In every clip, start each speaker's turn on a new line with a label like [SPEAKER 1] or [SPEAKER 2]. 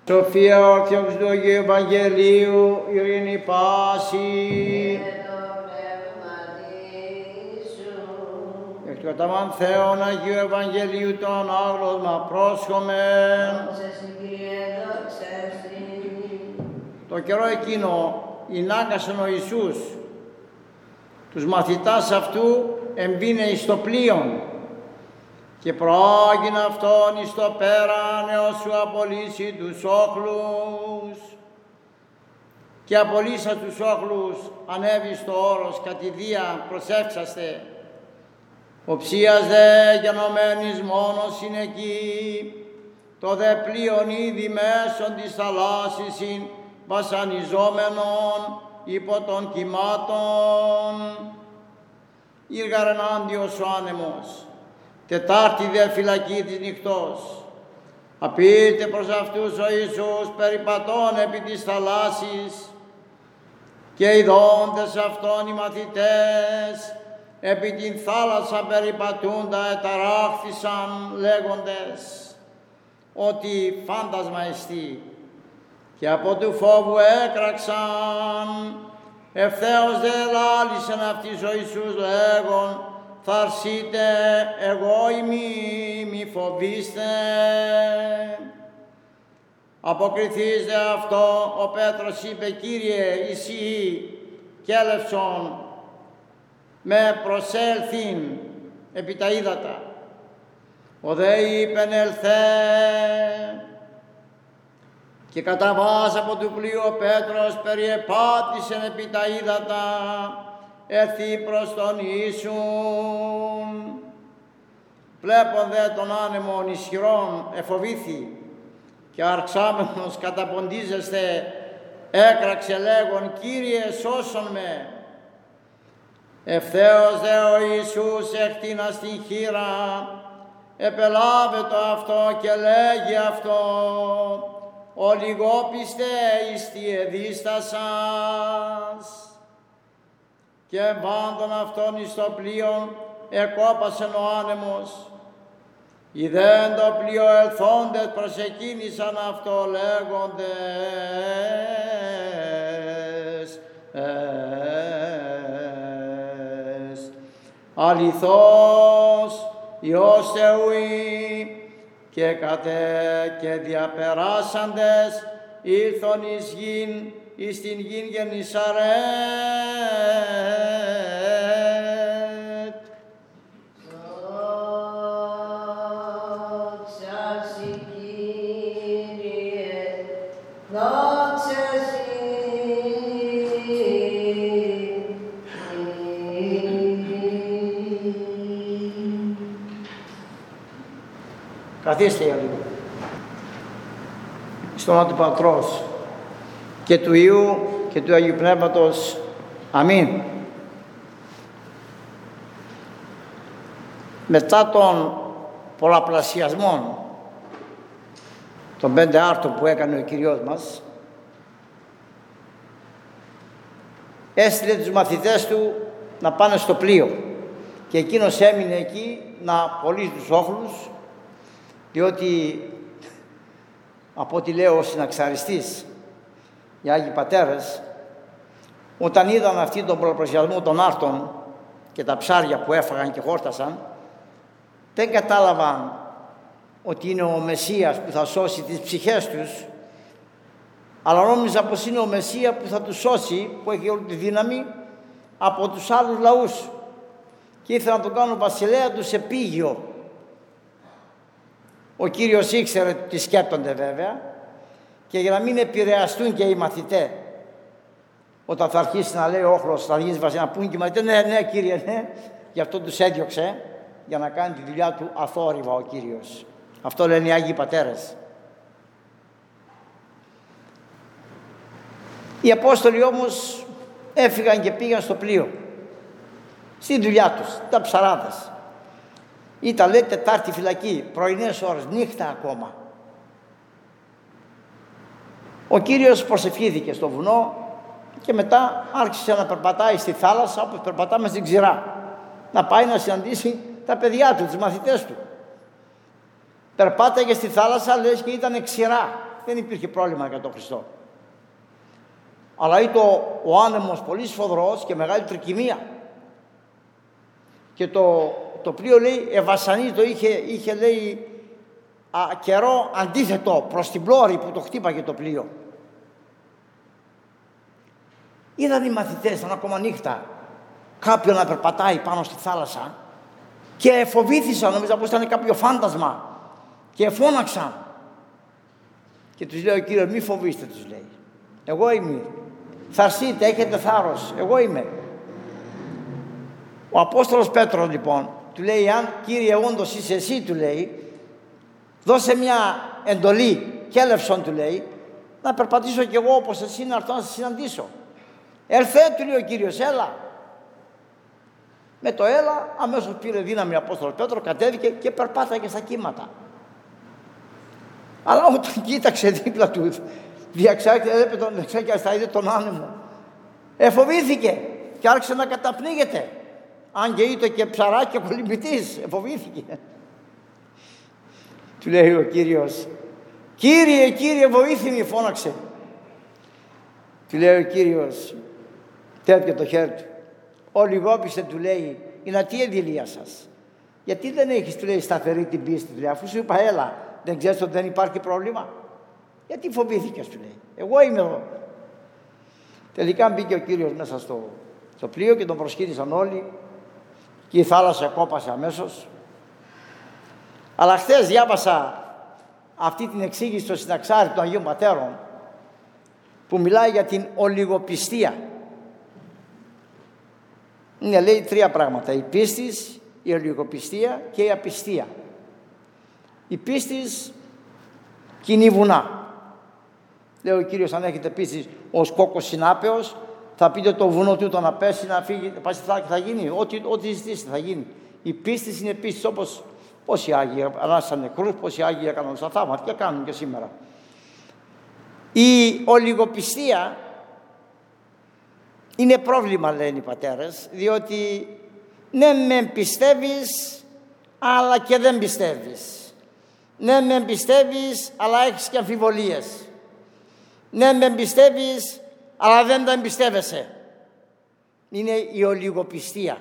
[SPEAKER 1] Σοφία όρθιος του Αγίου Ευαγγελίου, ειρήνη πάση. Εκ του καταμάν Θεόν Αγίου Ευαγγελίου τον άγνωσμα πρόσχομεν. Το καιρό εκείνο ηνάκασεν ο Ιησούς τους μαθητάς αυτού εμπήνε εις το πλοίον και προάγειν αυτόν εις το πέραν έως σου απολύσει τους όχλους. Και απολύσα τους όχλους ανέβη στο όρος κατηδία προσεύξαστε. Οψίας δε γενομένης μόνος είναι εκεί, το δε πλοίον ήδη μέσον της θαλάσσης ειν βασανιζόμενον υπό των κυμάτων. Ήγαρ ενάντιος ο άνεμος, Τετάρτη δε φυλακή της νυχτός. Απήρθε προς αυτούς ο Ιησούς περιπατών επί της θαλάσσης και ειδώντες αυτόν οι μαθητές επί την θάλασσα περιπατούντα εταράχθησαν λέγοντες ότι φάντασμα εστί και από του φόβου έκραξαν. Ευθέως δε λάλησεν αυτοίς ο Ιησούς λέγον θα αρσείτε εγώ ημί, μη φοβήστε. Αποκριθείς δε αυτό ο Πέτρος είπε Κύριε εσύ κέλευσον με προσέλθειν επί τα ύδατα. Ο δε είπεν ελθέ και κατά βάς από του πλοίου ο Πέτρος περιεπάτησεν επί τα ύδατα έρθει προς τον Ιησούν. Βλέπον δε τον άνεμον ισχυρόν εφοβήθη και αρξάμενος καταποντίζεστε έκραξε λέγον Κύριε σώσον με. Ευθέως δε ο Ιησούς εκτίνα στην χείρα επελάβε το αυτό και λέγει αυτό ο λιγόπιστε εις τι εδίστασας. Και βάντων αυτόν εις το πλοίον εκόπασεν ο άνεμος. Ιδέν το πλοίο ελθόντες προσεκίνησαν αυτό λέγοντες αληθώς Υιός Θεού και διαπεράσαντες ήλθον εις γην εις την γην Γεννησαρέτ.
[SPEAKER 2] Δόξα Συ Κύριε, δόξα Συ.
[SPEAKER 1] Καθίστε για λίγο. Στο όνομα του Πατρός και του Υιού και του Αγίου Πνεύματος. Αμήν. Μετά των πολλαπλασιασμών των 5 άρτων που έκανε ο Κυριός μας, έστειλε τους μαθητές του να πάνε στο πλοίο και εκείνος έμεινε εκεί να απολύσει τους όχλους, διότι από ό,τι λέω ο συναξαριστής, οι Άγιοι Πατέρες, όταν είδαν αυτοί τον πολλαπλασιασμό των άρτων και τα ψάρια που έφαγαν και χόρτασαν, δεν κατάλαβαν ότι είναι ο Μεσσίας που θα σώσει τις ψυχές τους, αλλά νόμιζαν πως είναι ο Μεσσία που θα τους σώσει, που έχει όλη τη δύναμη, από τους άλλους λαούς και ήθελαν να τον κάνουν βασιλέα τους επίγειο. Ο Κύριος ήξερε τι σκέπτονται βέβαια και για να μην επηρεαστούν και οι μαθητές, όταν θα αρχίσει να λέει ο όχλος, θα αρχίσει να πούν και οι μαθητές ναι Κύριε ναι, γι' αυτό τους έδιωξε για να κάνει τη δουλειά του αθόρυβα ο Κύριος. Αυτό λένε οι Άγιοι Πατέρες. Οι Απόστολοι όμως έφυγαν και πήγαν στο πλοίο, στη δουλειά τους, τα ψαράδες. Ήταν λέει Τετάρτη φυλακή, πρωινές ώρες, νύχτα ακόμα. Ο Κύριος προσευχήθηκε στο βουνό και μετά άρχισε να περπατάει στη θάλασσα όπως περπατάμε στην ξηρά. Να πάει να συναντήσει τα παιδιά του, τους μαθητές του. Περπάταγε στη θάλασσα, λες και ήταν ξηρά. δεν υπήρχε πρόβλημα για τον Χριστό. Αλλά ήταν ο άνεμος πολύ σφοδρός και μεγάλη τρικυμία. Και το πλοίο, λέει, ευασανίτο, είχε λέει, καιρό αντίθετο προς την πλώρη που το χτύπαγε το πλοίο. Είδαν οι μαθητές, ήταν ακόμα νύχτα, κάποιον να περπατάει πάνω στη θάλασσα και φοβήθησαν, νομίζω πως ήταν κάποιο φάντασμα και φώναξαν. Και τους λέει ο Κύριος, μη φοβήστε, τους λέει. Εγώ είμαι. Θα έρθετε, έχετε θάρρος, εγώ είμαι. Ο Απόστολος Πέτρος λοιπόν του λέει, αν Κύριε όντως είσαι εσύ, του λέει, δώσε μια εντολή και έλευσον, του λέει, να περπατήσω κι εγώ όπως εσύ, να έρθω να σε συναντήσω. Ελθέ, του λέει ο Κύριος, έλα. Με το έλα αμέσως πήρε δύναμη ο Απόστολος Πέτρος, κατέβηκε και περπάταγε στα κύματα. Αλλά όταν κοίταξε δίπλα του, διαξάκια στα είδε τον άνεμο, εφοβήθηκε και άρχισε να καταπνίγεται. Αν και είτε και ψαράκι και κολυμπητής, εφοβήθηκε. Του λέει ο Κύριος, Κύριε, Κύριε, βοήθημη, φώναξε. Του λέει ο Κύριος, τέτοιο το χέρι του, ο λιγόπιστε, του λέει, είναι τι εδηλία σας. Γιατί δεν έχεις, του λέει, σταθερή την πίστη, του λέει, αφού σου είπα έλα, δεν ξέρεις ότι δεν υπάρχει πρόβλημα. Γιατί φοβήθηκες, του λέει, εγώ είμαι εδώ. Τελικά μπήκε ο Κύριος μέσα στο πλοίο και τον προσκύνησαν όλοι και η θάλασσα κόπασε αμέσως. Αλλά χθες διάβασα αυτή την εξήγηση στο Συναξάρι των Αγίων Πατέρων που μιλάει για την ολιγοπιστία. Είναι, λέει, τρία πράγματα: η πίστης, η ολιγοπιστία και η απιστία. Η πίστης κινεί βουνά. Λέει ο Κύριος, αν έχετε πίστη ως κόκκος συνάπεως, θα πείτε το βουνό τούτο να πέσει, να φύγει, θα γίνει, ό,τι ζητήσετε θα γίνει. Η πίστη είναι πίστη, όπως πόσοι Άγιοι ανάστησαν νεκρούς, πόσοι Άγιοι έκαναν στα θαύματα και κάνουν και σήμερα. Η ολιγοπιστία είναι πρόβλημα, λένε οι πατέρες, διότι ναι μεν πιστεύεις αλλά και δεν πιστεύεις. Ναι μεν πιστεύεις αλλά έχεις και αμφιβολίες. Ναι μεν πιστεύεις αλλά δεν τα εμπιστεύεσαι. Είναι η ολιγοπιστία.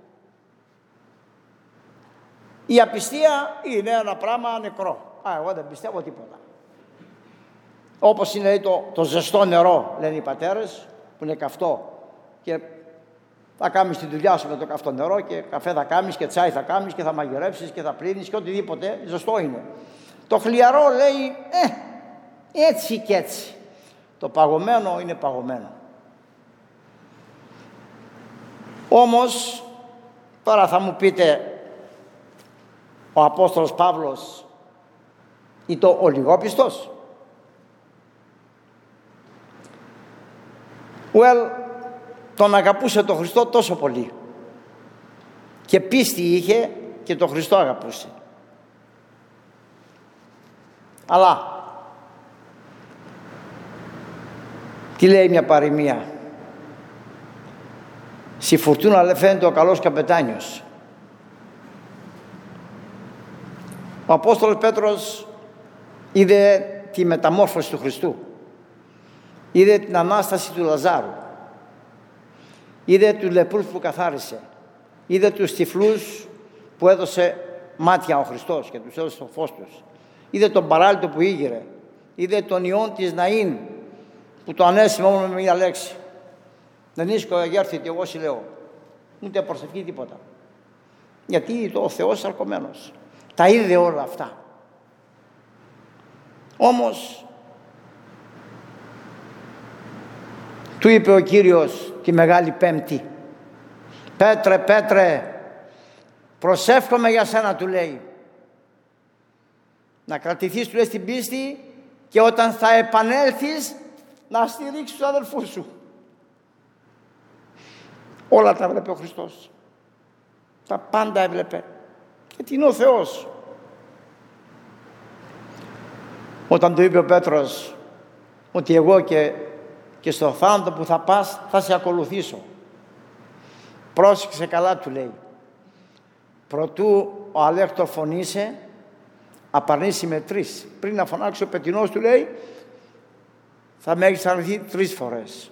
[SPEAKER 1] Η απιστία είναι ένα πράγμα νεκρό. Εγώ δεν πιστεύω τίποτα. Όπως είναι το ζεστό νερό, λένε οι πατέρες, που είναι καυτό και θα κάνεις τη δουλειά σου με το καυτό νερό και καφέ θα κάνεις και τσάι θα κάνεις και θα μαγειρέψεις και θα πλύνεις και οτιδήποτε, ζεστό είναι. Το χλιαρό λέει έτσι και έτσι. Το παγωμένο είναι παγωμένο. Όμως τώρα θα μου πείτε, ο Απόστολος Παύλος ήταν ο λιγόπιστος? Τον αγαπούσε τον Χριστό τόσο πολύ και πίστη είχε και τον Χριστό αγαπούσε. Αλλά τι λέει μια παροιμία? Στη φουρτούνα φαίνεται ο καλός καπετάνιος. Ο Απόστολος Πέτρος είδε τη μεταμόρφωση του Χριστού, είδε την Ανάσταση του Λαζάρου, είδε τους λεπρούς που καθάρισε, είδε τους τυφλούς που έδωσε μάτια ο Χριστός και τους έδωσε το φως τους, είδε τον παράλυτο που ήγηρε, είδε τον ιόν της Ναΐν που το ανέσημα μόνο με μία λέξη. Δεν ίσκω αγέρθητε, εγώ σου λέω, ούτε προσευχή τίποτα. Γιατί ο Θεός αρκωμένος τα είδε όλα αυτά. Όμως του είπε ο Κύριος τη Μεγάλη Πέμπτη, Πέτρε, Πέτρε, προσεύχομαι για σένα, του λέει, να κρατηθείς, του λέει, στην πίστη και όταν θα επανέλθεις να στηρίξεις τους αδελφούς σου. Όλα τα έβλεπε ο Χριστός, τα πάντα έβλεπε, γιατί είναι ο Θεός. Όταν του είπε ο Πέτρος ότι εγώ και στο θάνατο που θα πας θα σε ακολουθήσω, πρόσεξε καλά, του λέει, προτού ο Αλέκτο φωνήσε, απαρνήσει με τρεις. Πριν να φωνάξει ο πετεινός, του λέει, θα με έχεις αρνηθεί 3 φορές.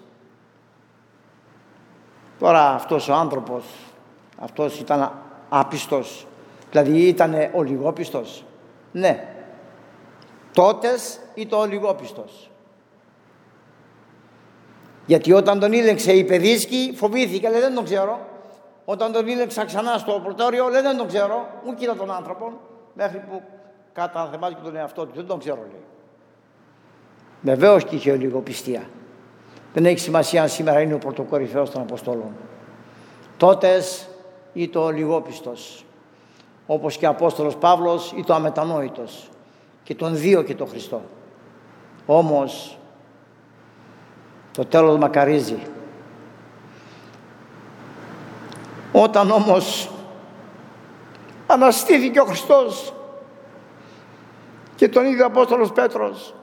[SPEAKER 1] Τώρα αυτός ο άνθρωπος, αυτός ήταν άπιστος, δηλαδή ήταν ολιγόπιστος. Ναι, τότες ήταν ολιγόπιστος. Γιατί όταν τον ήλεξε η παιδίσκη φοβήθηκε, λέει δεν τον ξέρω. Όταν τον ήλεξα ξανά στο πρωτόριο, λέει δεν τον ξέρω, μου κοίτα τον άνθρωπο, μέχρι που καταθεμάζει και τον εαυτό του, δεν τον ξέρω λέει. Βεβαίως και είχε ολιγοπιστία. Δεν έχει σημασία αν σήμερα είναι ο πρωτοκορυφαίος των Αποστόλων. Τότες ήταν ο ολιγόπιστος. Όπως και ο Απόστολος Παύλος ήταν ο αμετανόητος. Και τον δίωκε τον Χριστό. Όμως το τέλος μακαρίζει. Όταν όμως αναστήθηκε ο Χριστός και τον είδε ο Απόστολος Πέτρος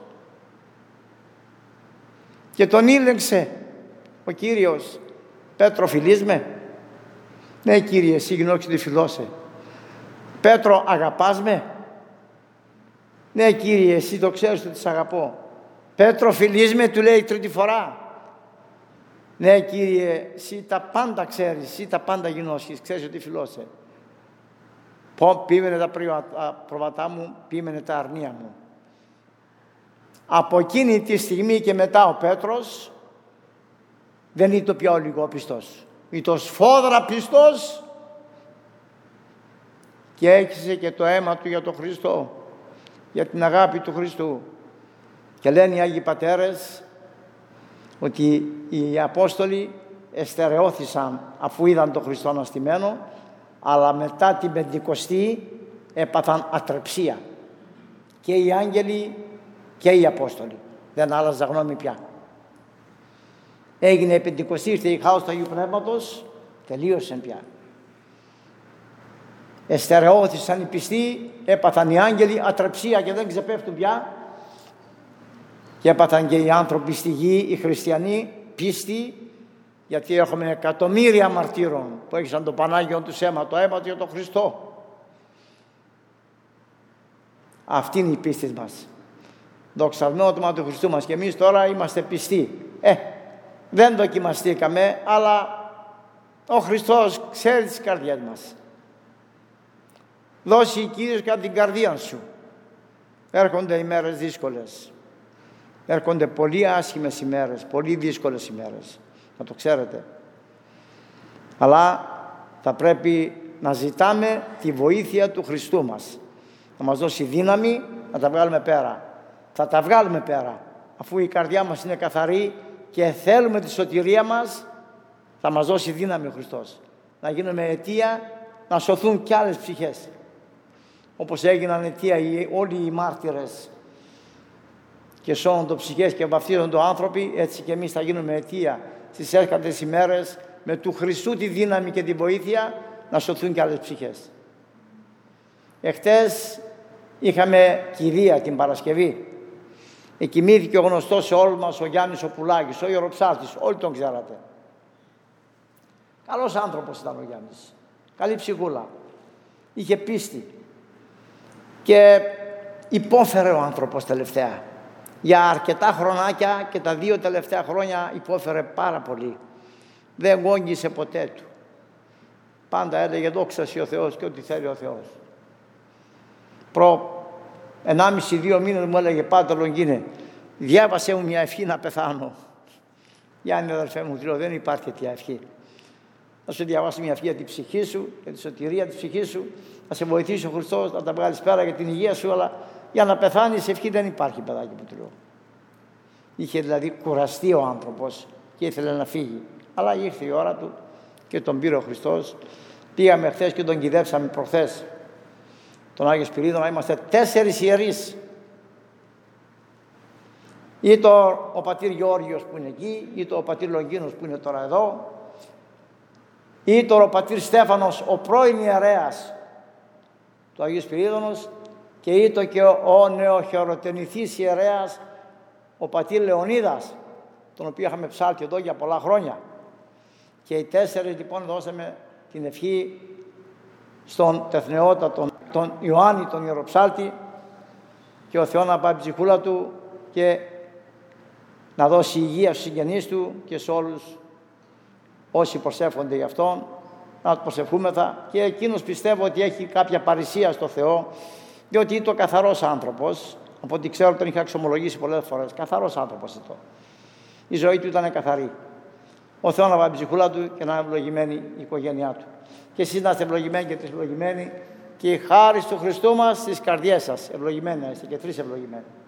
[SPEAKER 1] και τον ήλεγξε ο Κύριος, Πέτρο φιλείς με? Ναι Κύριε, εσύ γνώριξε τη φιλώσε. Πέτρο αγαπάς με? Ναι Κύριε, εσύ το ξέρεις ότι σ' αγαπώ. Πέτρο φιλείς με? Του λέει 3η φορά. Ναι Κύριε, εσύ τα πάντα ξέρεις, εσύ τα πάντα γινώσκεις, ξέρεις ότι φιλώσε. Πήγαινε τα προβατά μου, πήγαινε τα αρνία μου. Από εκείνη τη στιγμή και μετά ο Πέτρος δεν ήταν πια ολιγόπιστος. Ήταν σφόδρα πιστός και έκυψε και το αίμα του για τον Χριστό, για την αγάπη του Χριστού. Και λένε οι Άγιοι Πατέρες ότι οι Απόστολοι εστερεώθησαν αφού είδαν τον Χριστό αναστημένο, αλλά μετά την Πεντηκοστή έπαθαν ατρεψία. Και οι άγγελοι και οι Απόστολοι. Δεν άλλαζα γνώμη πια. Έγινε η Πεντηκοστή, ήρθε η χάος του Αγίου Πνεύματος, τελείωσαν πια. Εστερεώθησαν οι πιστοί, έπαθαν οι άγγελοι ατρεψία και δεν ξεπέφτουν πια. Και έπαθαν και οι άνθρωποι στη γη, οι χριστιανοί, πίστη, γιατί έχουμε εκατομμύρια μαρτύρων που έχησαν το Πανάγιο του αίμα, το αίμα του για τον Χριστό. Αυτή είναι η πίστη μας. Δοξασμένο το όνομα του Χριστού μας. Και εμείς τώρα είμαστε πιστοί. Δεν δοκιμαστήκαμε, αλλά ο Χριστός ξέρει τις καρδιές μας. Δώσει Κύριος κατά την καρδία σου. Έρχονται ημέρες δύσκολες. Έρχονται πολύ άσχημες ημέρες, πολύ δύσκολες ημέρες. Να το ξέρετε. Αλλά θα πρέπει να ζητάμε τη βοήθεια του Χριστού μας. Να μας δώσει δύναμη να τα βγάλουμε πέρα. Θα τα βγάλουμε πέρα. Αφού η καρδιά μας είναι καθαρή και θέλουμε τη σωτηρία μας, θα μας δώσει δύναμη ο Χριστός. Να γίνουμε αιτία να σωθούν κι άλλες ψυχές. Όπως έγιναν αιτία όλοι οι μάρτυρες και σώονται ψυχές και βαφτίζονται άνθρωποι, έτσι και εμείς θα γίνουμε αιτία στις έρχοντες ημέρες με του Χριστού τη δύναμη και τη βοήθεια να σωθούν κι άλλες ψυχές. Εχθές είχαμε κηδεία την Παρασκευή. Εκοιμήθηκε ο γνωστός σε όλους μας ο Γιάννης ο Πουλάκης, ο ιεροψάρτης, όλοι τον ξέρατε. Καλός άνθρωπος ήταν ο Γιάννης, καλή ψυχούλα, είχε πίστη και υπόφερε ο άνθρωπος τελευταία. Για αρκετά χρονάκια και τα 2 τελευταία χρόνια υπόφερε πάρα πολύ. Δεν γόγγισε ποτέ του. Πάντα έλεγε δόξα σοι ο Θεός και ό,τι θέλει ο Θεός. Προ 1,5-2 μήνες μου έλεγε Πάτερ Λονγκίνε, διάβασέ μου μια ευχή να πεθάνω. Γιάννη αδελφέ μου, λέω δεν υπάρχει τέτοια ευχή. Να σου διαβάσω μια ευχή για την ψυχή σου, για τη σωτηρία της ψυχής σου, να σε βοηθήσει ο Χριστός να τα βγάλεις πέρα για την υγεία σου, αλλά για να πεθάνεις ευχή δεν υπάρχει, παιδάκι που του λέω. Είχε δηλαδή κουραστεί ο άνθρωπος και ήθελε να φύγει. Αλλά ήρθε η ώρα του και τον πήρε ο Χριστός. Πήγαμε χθες και τον κυδέψαμε προχθές. Τον Άγιο Σπυρίδωνα είμαστε 4 ιερείς. Είτε ο πατήρ Γεώργιος που είναι εκεί, είτε ο πατήρ Λογγίνος που είναι τώρα εδώ, είτε ο πατήρ Στέφανος, ο πρώην ιερέας του Αγίου Σπυρίδωνος, και είτε και ο νεοχεροτενηθής ιερέας, ο πατήρ Λεωνίδας, τον οποίο είχαμε ψάλτη εδώ για πολλά χρόνια. Και οι 4 λοιπόν δώσαμε την ευχή στον τεθνεότατο τον Ιωάννη τον ιεροψάλτη και ο Θεός να πάει ψυχούλα του και να δώσει υγεία στους συγγενείς του και σε όλους όσοι προσεύχονται γι' αυτόν, να του προσευχούμεθα, και εκείνος πιστεύω ότι έχει κάποια παρησία στο Θεό, διότι είναι το καθαρός άνθρωπος, από ό,τι ξέρω τον είχα εξομολογήσει πολλές φορές, καθαρός άνθρωπος αυτό. Η ζωή του ήταν καθαρή. Ο Θεός να βάλει ψυχούλα του και να είναι ευλογημένη η οικογένειά του. Και εσείς να είστε ευλογημένοι και ευλογημένοι, και η χάρις του Χριστού μας στις καρδιές σας. Ευλογημένοι να είστε και τρεις ευλογημένοι.